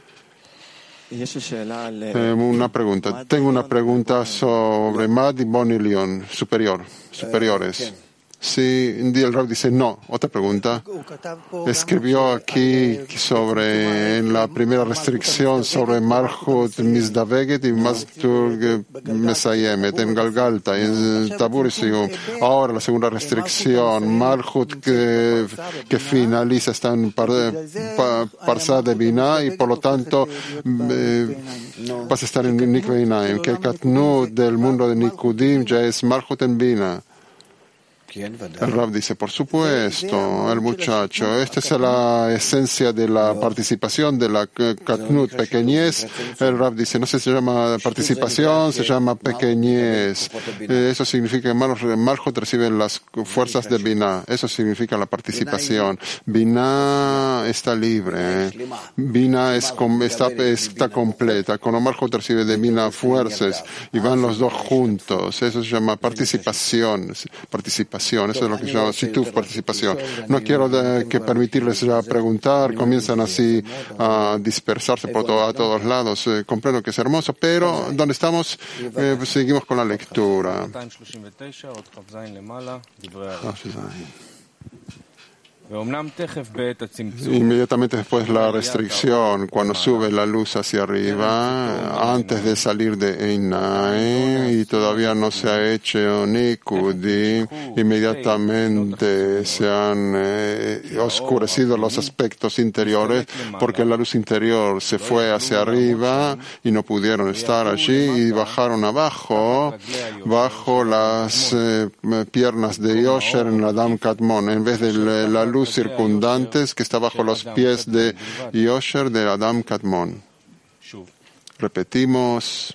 Eh, una pregunta. Tengo una pregunta sobre Mad y Boni León, superior, superiores. Sí, el Rav dice no. Otra pregunta. Escribió aquí sobre, en la primera restricción, sobre Malchut Mizdaveget y Masturg Mesayemet en Galgalta y en Tabur. Ahora la segunda restricción, Malchut que, que finaliza, está en Parsa de Binah, y por lo tanto eh, pasa a estar en Nikve Inaim, que Katnut del mundo de Nikudim ya es Malchut en Binah. El Rav dice, por supuesto, el muchacho, esta es la esencia de la participación, de la katnut, pequeñez. El Rav dice, no se llama participación, se llama pequeñez. Eso significa que Malchut reciben las fuerzas de Binah. Eso significa la participación. Binah está libre. Binah es, está, está completa. Cuando Malchut recibe de Binah fuerzas y van los dos juntos, eso se llama participación. participación. participación. Eso es lo que se llama Situf, participación. No quiero de, que permitirles ya preguntar, comienzan así a dispersarse por todo, a todos lados. Eh, comprendo que es hermoso, pero donde estamos, eh, seguimos con la lectura. Inmediatamente después de la restricción, cuando sube la luz hacia arriba, antes de salir de Einai, y todavía no se ha hecho Nikudi, inmediatamente se han eh, oscurecido los aspectos interiores, porque la luz interior se fue hacia arriba y no pudieron estar allí y bajaron abajo, bajo las eh, piernas de Yosher en la Dam Kadmon, en vez de la luz circundantes que está bajo los pies de Yosher de Adam Kadmon. Repetimos.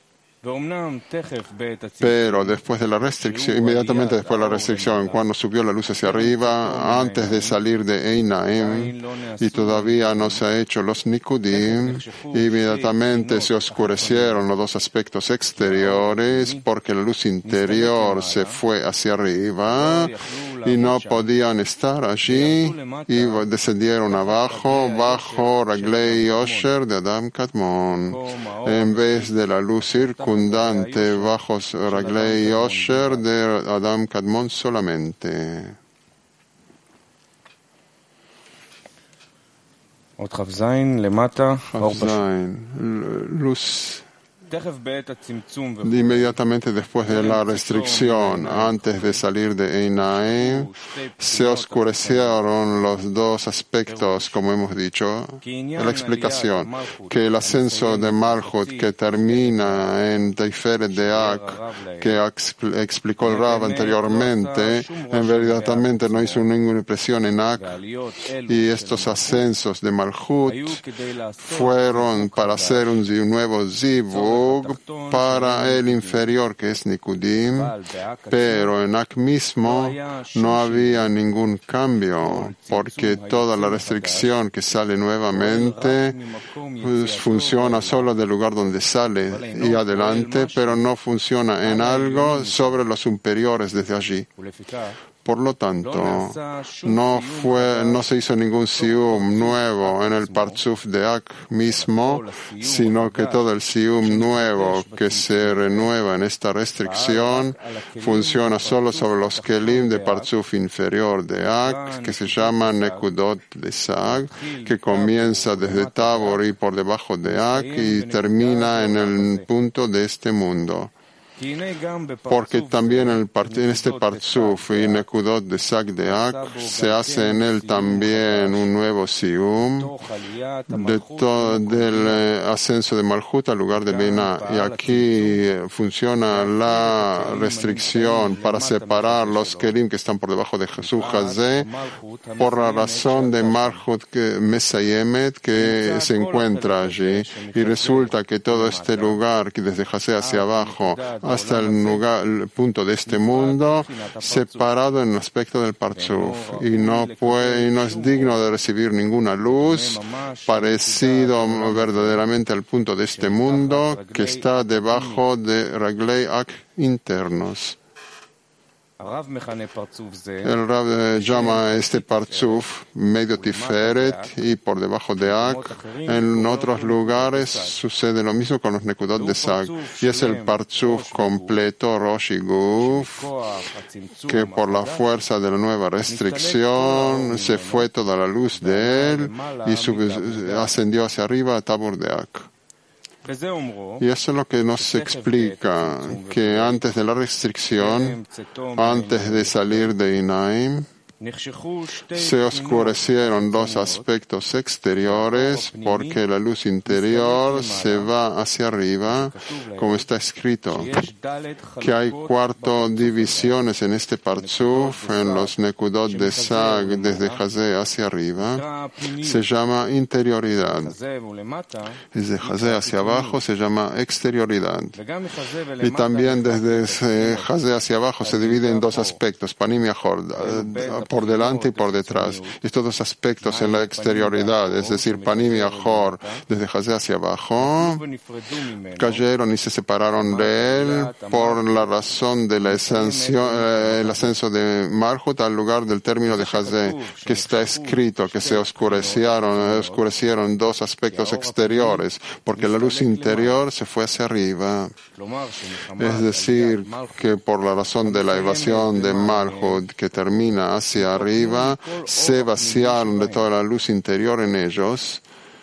Pero después de la restricción, inmediatamente después de la restricción, cuando subió la luz hacia arriba, antes de salir de Einaim, y todavía no se ha hecho los Nikudim, inmediatamente se oscurecieron los dos aspectos exteriores, porque la luz interior se fue hacia arriba, y no podían estar allí, y descendieron abajo, bajo Raglei Yosher de Adam Kadmon, en vez de la luz circundante bajo Raglei Yosher de Adam Kadmon solamente. Luz. Inmediatamente después de la restricción, antes de salir de Einai, se oscurecieron los dos aspectos, como hemos dicho. La explicación, que el ascenso de Malchut que termina en Tiferet de Ak, que explicó el Rab anteriormente, en verdaderamente no hizo ninguna impresión en Ak, y estos ascensos de Malchut fueron para hacer un nuevo Zivug para el inferior que es Nikudim, pero en Ak mismo no había ningún cambio, porque toda la restricción que sale nuevamente pues, funciona solo del lugar donde sale y adelante, pero no funciona en algo sobre los superiores desde allí. Por lo tanto, no fue, no se hizo ningún sium nuevo en el Partzuf de Ak mismo, sino que todo el sium nuevo que se renueva en esta restricción funciona solo sobre los kelim de Partzuf inferior de Ak, que se llama Nekudot de Sag, que comienza desde Tabor y por debajo de Ak y termina en el punto de este mundo. Porque también en, el, en este Partzuf y Nekudot de Sag de Ak se hace en él también un nuevo sium de to, del eh, ascenso de Malchut al lugar de Binah. Y aquí funciona la restricción para separar los kelim que están por debajo de Jesús Hazé por la razón de Malchut que Mesayemet que se encuentra allí. Y resulta que todo este lugar que desde Hazé hacia abajo hasta el, lugar, el punto de este mundo, separado en el aspecto del Partzuf, y no puede, y no es digno de recibir ninguna luz, parecido verdaderamente al punto de este mundo, que está debajo de Raglei Ak internos. El Rab llama este Partzuf medio Tiferet y por debajo de Ak. En otros lugares sucede lo mismo con los Nekudot de Sag. Y es el Partzuf completo, Rosh y Guf, que por la fuerza de la nueva restricción se fue toda la luz de él y sub- ascendió hacia arriba a Tabor de Ak. Y eso es lo que nos explica, que antes de la restricción, antes de salir de Einaim, se oscurecieron dos aspectos exteriores porque la luz interior se va hacia arriba, como está escrito, que hay cuatro divisiones en este Partzuf, en los Nekudot de Sag, desde Hazé hacia arriba, se llama interioridad. Desde Hazé hacia abajo se llama exterioridad. Y también desde Hazé hacia abajo se divide en dos aspectos, Panim y Achor, por delante y por detrás. Estos dos aspectos en la exterioridad, es decir, Panim y Ahor, desde Hazé hacia abajo, cayeron y se separaron de él por la razón del eh, ascenso de Malhut al lugar del término de Hazé, que está escrito que se oscurecieron, oscurecieron dos aspectos exteriores, porque la luz interior se fue hacia arriba. Es decir, que por la razón de la evasión de Malhut, que termina hacia arriba, se vaciaron de toda la luz interior en ellos.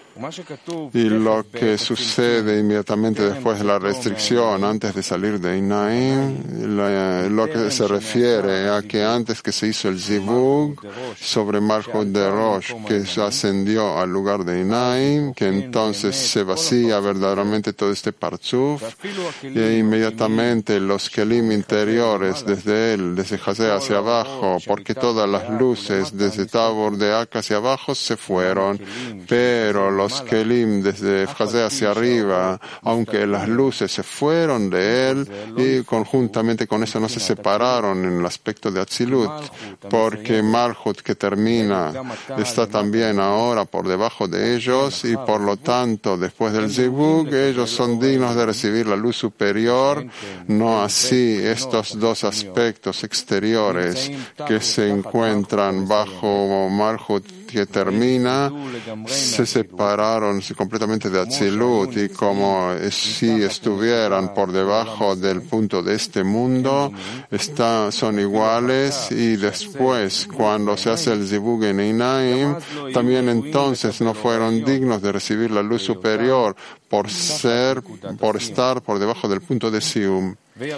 Y lo que sucede inmediatamente después de la restricción, antes de salir de Inaim, lo que se refiere a que antes que se hizo el Zivug sobre Malhut de Rosh, que ascendió al lugar de Inaim, que entonces se vacía verdaderamente todo este Parzuf, e inmediatamente los Kelim interiores desde él, desde Hazé hacia abajo, porque todas las luces desde Tabor de Ak hacia abajo se fueron, pero los Los Kelim desde Hazé hacia arriba, aunque las luces se fueron de él y conjuntamente con eso no se separaron en el aspecto de Atzilut, porque Malhut que termina está también ahora por debajo de ellos y por lo tanto después del Zivug ellos son dignos de recibir la luz superior, no así estos dos aspectos exteriores que se encuentran bajo Malhut que termina, se separaron completamente de Atzilut y como si estuvieran por debajo del punto de este mundo, está, son iguales y después, cuando se hace el Zivug en Inaim, también entonces no fueron dignos de recibir la luz superior por ser, por estar por debajo del punto de Sium.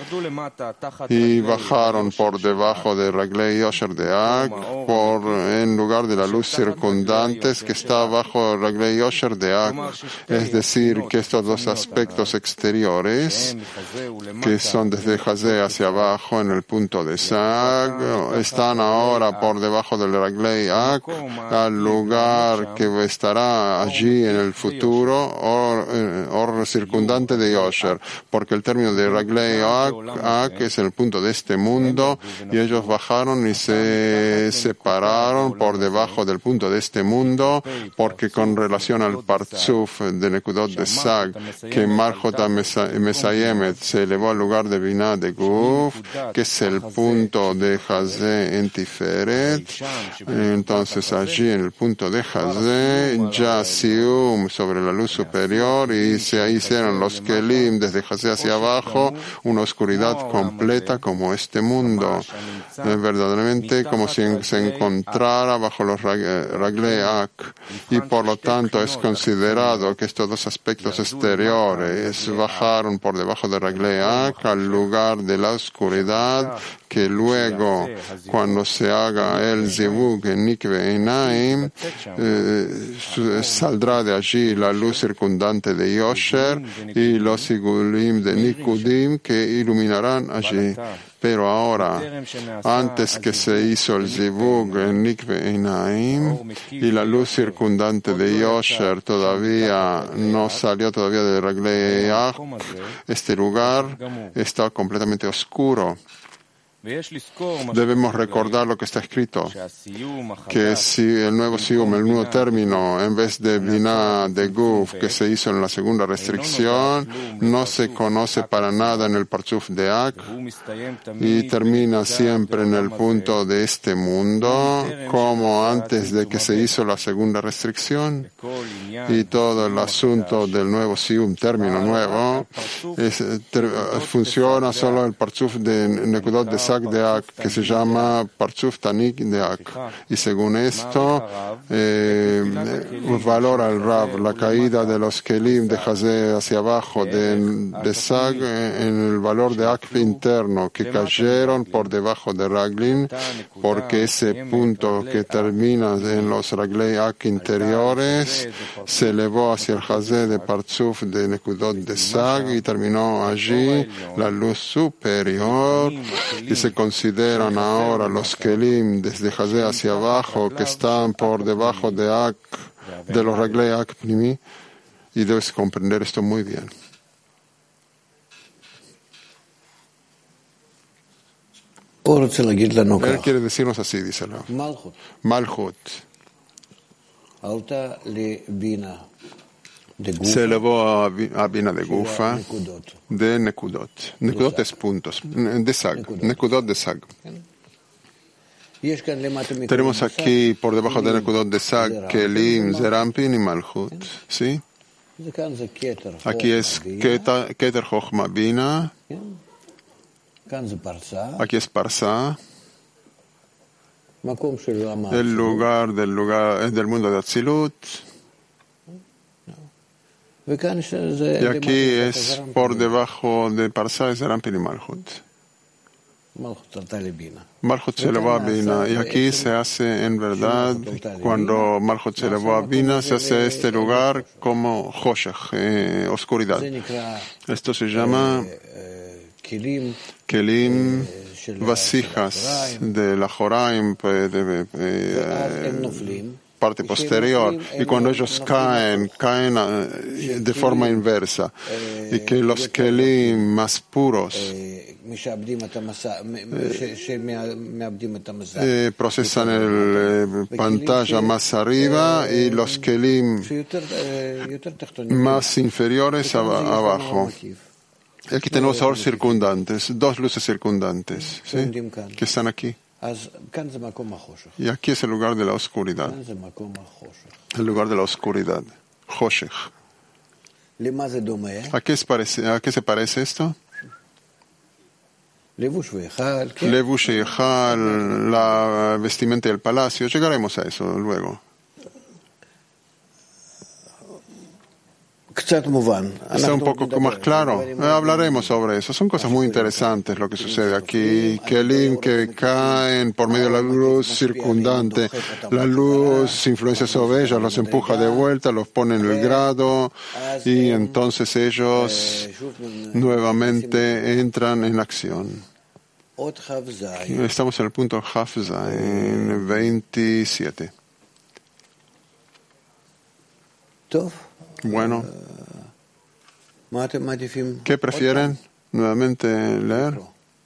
Y bajaron por debajo de Raglei Yosher de Ak, por, en lugar de la luz circundantes que está bajo Raglei Yosher de Ak. Es decir, que estos dos aspectos exteriores, que son desde Hazé hacia abajo en el punto de Sag, están ahora por debajo del Raglei Ak, al lugar que estará allí en el futuro, o, o circundante de Yosher, porque el término de Raglei Ak es el punto de este mundo, y ellos bajaron y se separaron por debajo del punto de este mundo, porque con relación al Parzuf de Nekudot de Sag, que Malhut Mesayemet se elevó al lugar de Binah de Guf, que es el punto de Hazé en Tiferet, entonces allí en el punto de Hazé, ya Sium sobre la luz superior, y se hicieron los Kelim desde Hazé hacia abajo, una oscuridad completa como este mundo, eh, verdaderamente como si se encontrara bajo los Raglei Ak, y por lo tanto es considerado que estos dos aspectos exteriores bajaron por debajo de Raglei Ak al lugar de la oscuridad, que luego cuando se haga el Zivug en Nikve Einaim eh, saldrá de allí la luz circundante de Yosher y los Sigulim de Nikudim que iluminarán allí. Pero ahora, antes que se hizo el Zivug en Nikve Einaim y la luz circundante de Yosher todavía no salió todavía de Raglei Ak, este lugar está completamente oscuro. Debemos recordar lo que está escrito, que si el nuevo Sium, el nuevo término, en vez de Binah de Guf, que se hizo en la segunda restricción, no se conoce para nada en el Parzuf de Ak y termina siempre en el punto de este mundo, como antes de que se hizo la segunda restricción. Y todo el asunto del nuevo Sium, término nuevo, es, ter, funciona solo el Parzuf de Nekudot de Sag de Ak, que se llama Parzuf Tanik de Ak. Y según esto, eh, valora el Rab la caída de los Kelim de Hazé hacia abajo de, de Sag en el valor de Ak interno, que cayeron por debajo de Raglin, porque ese punto que termina en los Raglei Ak interiores se elevó hacia el Hazé de Parzuf de Nekudot de Sag y terminó allí la luz superior, y se consideran ahora los Kelim desde Hazé hacia abajo que están por debajo de Ak, de los Raglei Ak Pnimi, y debes comprender esto muy bien. Él quiere decirnos así, dice Rav. Malchut se elevó a Bina de Gufa de Nekudot. Nekudot es puntos. De Sag. Nekudot de Sag. Tenemos aquí por debajo de Nekudot de Sag Kelim, Zerampin y Malchut. ¿Sí? Aquí es Keter Chochma Bina. Aquí es Parsa. El lugar del lugar del mundo de Atzilut. Y aquí es por debajo de Parsa es Zerampin y Malchut. Malchut se elevó a Bina. Y aquí se hace en verdad, cuando Malchut se elevó a Bina, se hace este lugar como Choshech, eh, oscuridad. Esto se llama Kelim, vasijas de la Joraim, de, de, de, parte posterior, y cuando ellos caen, caen de forma inversa, y que los kelim más puros eh, procesan el eh, pantalla más arriba y los kelim más inferiores ab abajo. Y aquí tenemos ahora circundantes, dos luces circundantes, ¿sí? Que están aquí. Y aquí es el lugar de la oscuridad. El lugar de la oscuridad. Choshech. ¿A qué, es parece, ¿A qué se parece esto? Levush y Echal, la vestimenta del palacio. Llegaremos a eso luego. Está un poco más claro. Hablaremos sobre eso. Son cosas muy interesantes lo que sucede aquí. Kelim que caen por medio de la luz circundante. La luz influencia sobre ellos, los empuja de vuelta, los pone en el grado y entonces ellos nuevamente entran en acción. Estamos en el punto Hafza, en veintisiete. Bueno, ¿qué prefieren? Nuevamente leer.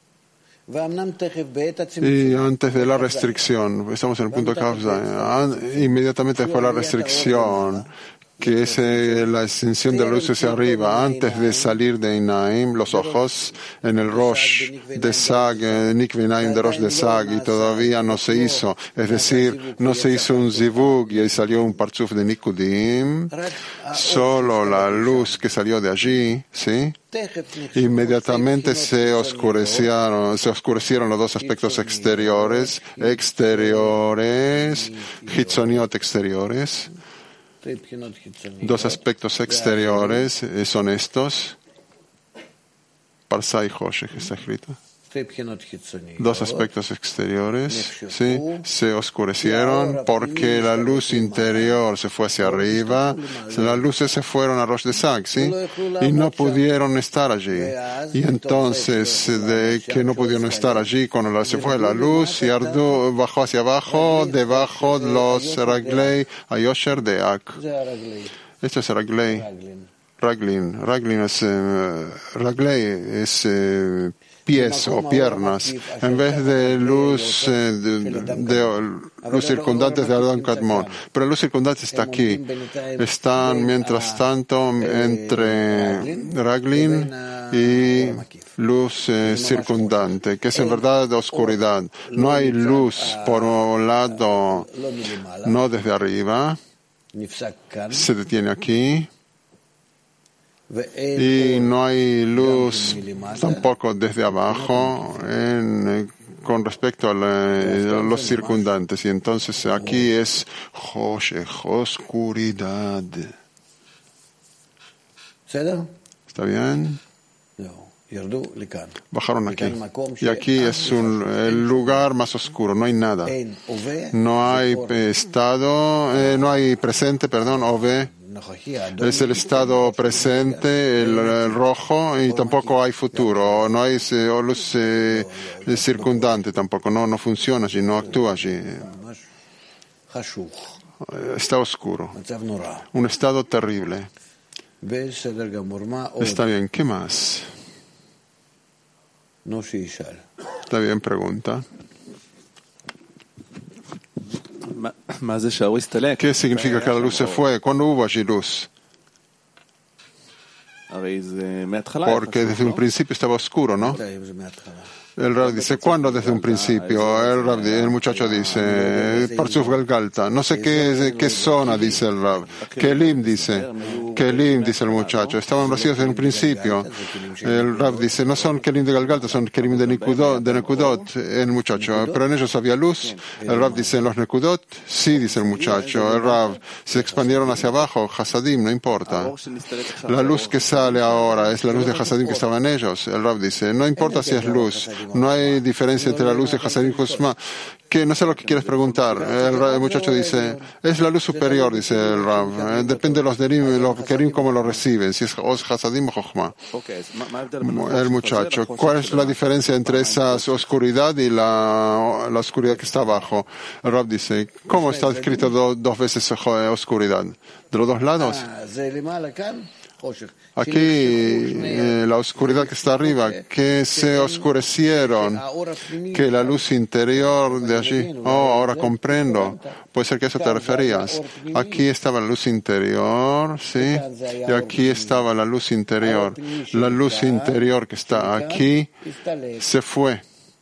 Y antes de la restricción, estamos en el punto de inmediatamente después de la restricción, que es eh, la extensión de la luz hacia arriba, antes de salir de Inaim, los ojos en el Rosh de Sag, Nikvi Inaim de Rosh de Sag, y todavía no se hizo, es decir, no se hizo un Zivug y ahí salió un Partzuf de Nikudim, solo la luz que salió de allí, ¿sí? Inmediatamente se oscurecieron, se oscurecieron los dos aspectos exteriores, exteriores, Hitzoniot exteriores. Dos aspectos exteriores son estos. Parsa y Choshech está escrito. Dos aspectos exteriores, sí, se oscurecieron porque la luz interior se fue hacia arriba, las luces se fueron a Rosh de Sag, sí, y no pudieron estar allí. Y entonces, de que no pudieron estar allí, cuando se fue la luz, y Ardu bajó hacia abajo, debajo de los Raglei Ayosher de Ak. Esto es Raglei. Raglin. Raglin es, eh, Raglei es eh, pies o piernas, en vez de luz eh, de, de, de luz circundante de Adán Kadmon. Pero la luz circundante está aquí. Están, mientras tanto, entre Raglin y luz eh, circundante, que es en verdad de oscuridad. No hay luz por un lado, no desde arriba, se detiene aquí. Y no hay luz tampoco desde abajo en, con respecto a, la, a los circundantes. Y entonces aquí es Choshech, oscuridad. ¿Está bien? Bajaron aquí. Y aquí es un, el lugar más oscuro, no hay nada. No hay estado, eh, no hay presente, perdón, ove. Es el estado presente, el, el rojo, y tampoco hay futuro, no hay eh, luz eh, circundante tampoco, no, no funciona allí, no actúa allí. Está oscuro, un estado terrible. Está bien, ¿qué más? Está bien, pregunta. ¿Qué significa que la luz se fue? ¿Cuándo hubo allí luz? Porque desde un principio estaba oscuro, ¿no? El Rab dice, ¿cuándo desde un principio? El, Rab, el muchacho dice, Parsuf Galgalta. No sé qué, qué zona, dice el Rab. Kelim, dice. Kelim, dice el muchacho. Estaban vacíos en un principio. El Rab dice, no son Kelim de Galgalta, son Kelim de Nekudot, de Nekudot, el muchacho. Pero en ellos había luz. El Rab dice, en los Nekudot, sí, dice el muchacho. El Rab, se expandieron hacia abajo, Hasadim, no importa. La luz que sale ahora es la luz de Hasadim que estaba en ellos. El Rab dice, no importa si es luz. No hay diferencia entre la luz de Hasadim y Josma. Que no sé lo que quieres preguntar. El, el muchacho dice, es la luz superior, dice el Rab. Depende de los Derim, los Kerim, cómo lo reciben, si es Hasadim o Jochma. El muchacho, ¿cuál es la diferencia entre esa oscuridad y la, la oscuridad que está abajo? El Rab dice, ¿cómo está escrito do, dos veces oscuridad? ¿De los dos lados? Aquí, eh, la oscuridad que está arriba, que se oscurecieron, que la luz interior de allí. Oh, ahora comprendo. Puede ser que a eso te referías. Aquí estaba la luz interior, ¿sí? Y aquí estaba la luz interior. La luz interior que está aquí se fue.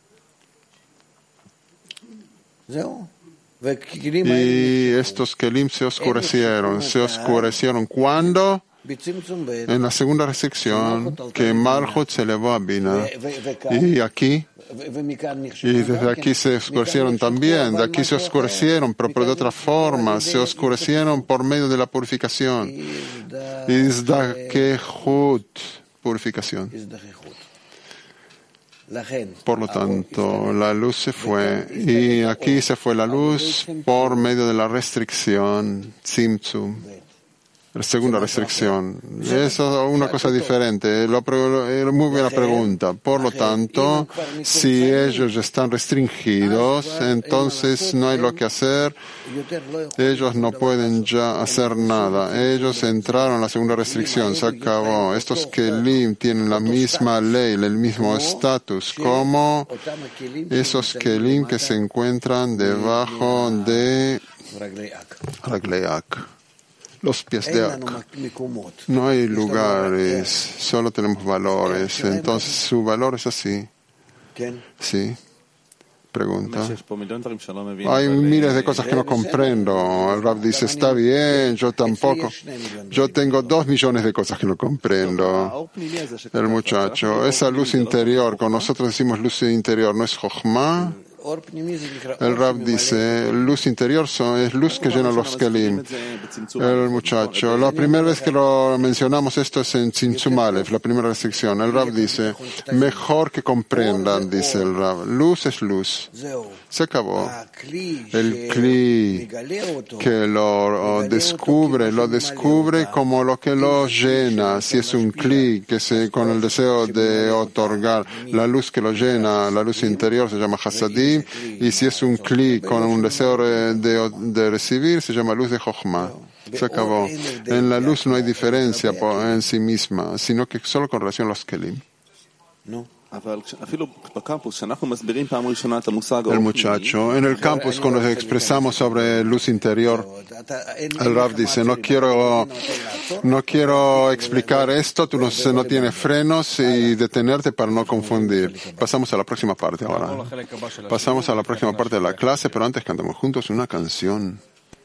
Y estos kelim se oscurecieron. ¿Se oscurecieron cuándo? En la segunda restricción, que Malchut se elevó a Bina. Y aquí, y desde aquí se oscurecieron también, de aquí se oscurecieron, pero de otra forma, se oscurecieron por medio de la purificación. Izdakehut, purificación. Por lo tanto, la luz se fue, y aquí se fue la luz por medio de la restricción, Tzimtzum. La segunda restricción. Eso es una cosa diferente. Lo, muy buena pregunta. Por lo tanto, si ellos están restringidos, entonces no hay lo que hacer. Ellos no pueden ya hacer nada. Ellos entraron en la segunda restricción. Se acabó. Estos kelim tienen la misma ley, el mismo estatus, como esos kelim que se encuentran debajo de Ragleak. Los pies de Ak. No hay lugares, solo tenemos valores. Entonces, su valor es así. Sí. Pregunta. Hay miles de cosas que no comprendo. El Rab dice, está bien, yo tampoco. Yo tengo dos millones de cosas que no comprendo. El muchacho, esa luz interior, con nosotros decimos luz interior, ¿no es Jochma? El Rab dice, luz interior son, es luz que llena los kelim. El muchacho, la primera vez que lo mencionamos esto es en Tzimtzum Aleph, la primera restricción. El Rab dice, mejor que comprendan, dice el Rab. Luz es luz. Se acabó. El Kli que lo descubre, lo descubre como lo que lo llena. Si es un Kli que se, con el deseo de otorgar la luz que lo llena, la luz interior se llama Hasadim. Y si es un Kli con un deseo de, de recibir, se llama luz de Jochma. Se acabó. En la luz no hay diferencia en sí misma, sino que solo con relación a los kelim. El muchacho, en el campus, cuando expresamos sobre luz interior, el Rav dice, no quiero, no quiero explicar esto, tú no, no tienes frenos y detenerte para no confundir. Pasamos a la próxima parte ahora. Pasamos a la próxima parte de la clase, pero antes cantamos juntos una canción.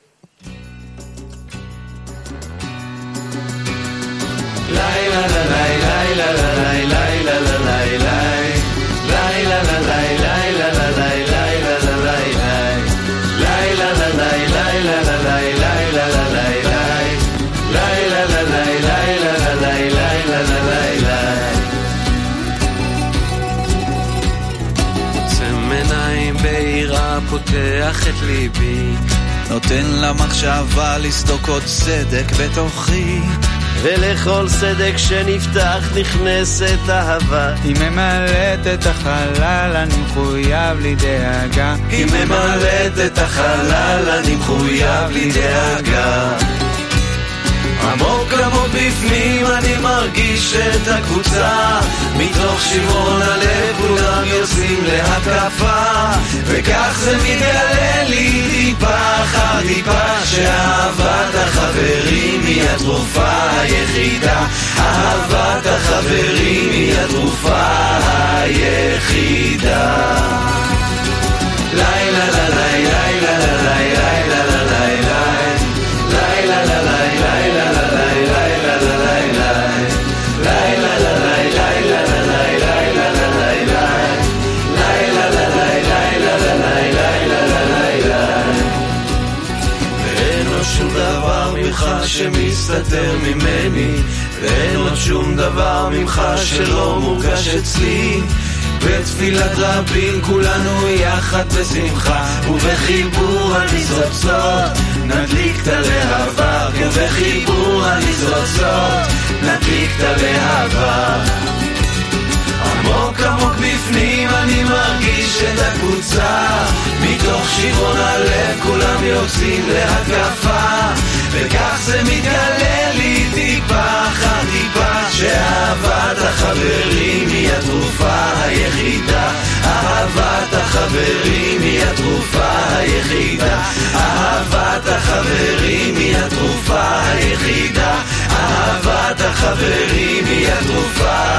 פותח את ליבי, נותן למחשבה לסדוק עוד סדק בתוכי, ולכל סדק שנפתח נכנסת אהבה. היא ממלאת את החלל, אני מחויב לי דאגה. היא ממלאת את החלל, אני מחויב לי דאגה. עמוק עמוק בפנים אני מרגיש מרגיש את הקבוצה, מתוך שברון הלב כולם יוצאים להתקפה, וכך זה מתגלה לי טיפה אחר טיפה, שאהבת החברים היא התרופה היחידה, אהבת החברים היא התרופה היחידה. לילה לילה לילה לילה לילה שמסתתר ממני, ואין עוד שום דבר ממך שלא מורגש אצלי. בתפילת רבים כולנו יחד בשמחה, ובחיבור הניצוצות נדליק את הלהבה, ובחיבור הניצוצות נדליק את הלהבה. עמוק עמוק בפנים אני מרגיש את הקבוצה, מתוך שברון הלב כולם יוצאים להתקפה, וכך זה מתגלה לי טיפה אחר טיפה, שאהבת החברים היא התרופה היחידה, אהבת החברים היא התרופה היחידה, אהבת החברים היא התרופה היחידה, אהבת החברים היא התרופה